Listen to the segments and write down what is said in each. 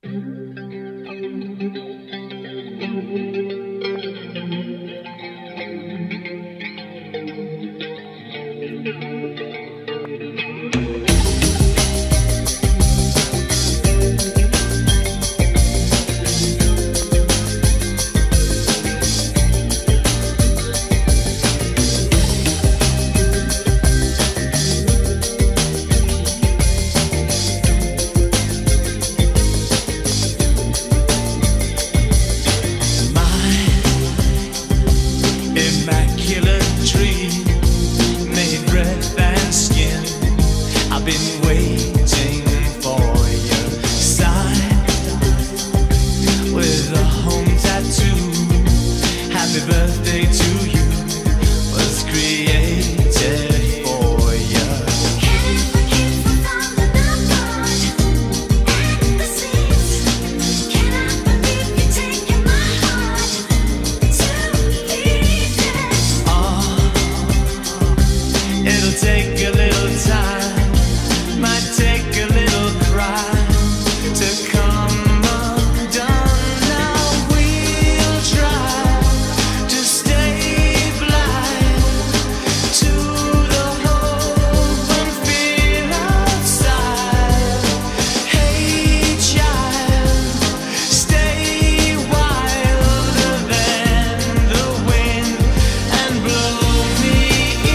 Immaculate tree, made breath and skin. I've been waiting for your sign with a home tattoo. Happy birthday to you was created for you. It'll take a little time, might take a little cry to come undone. Now we'll try to stay blind to the hope and fear outside. Hey child, stay wilder than the wind and blow me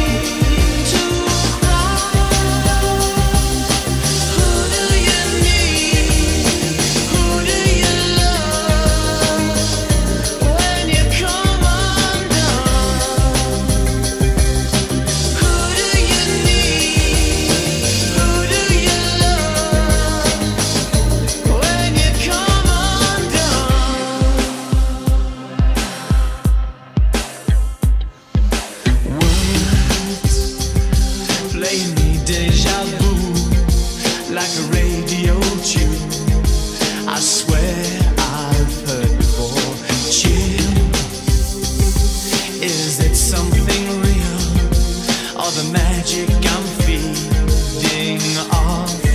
play me deja vu like a radio tune. I swear I've heard before. Chill, is it something real or the magic I'm feeding off?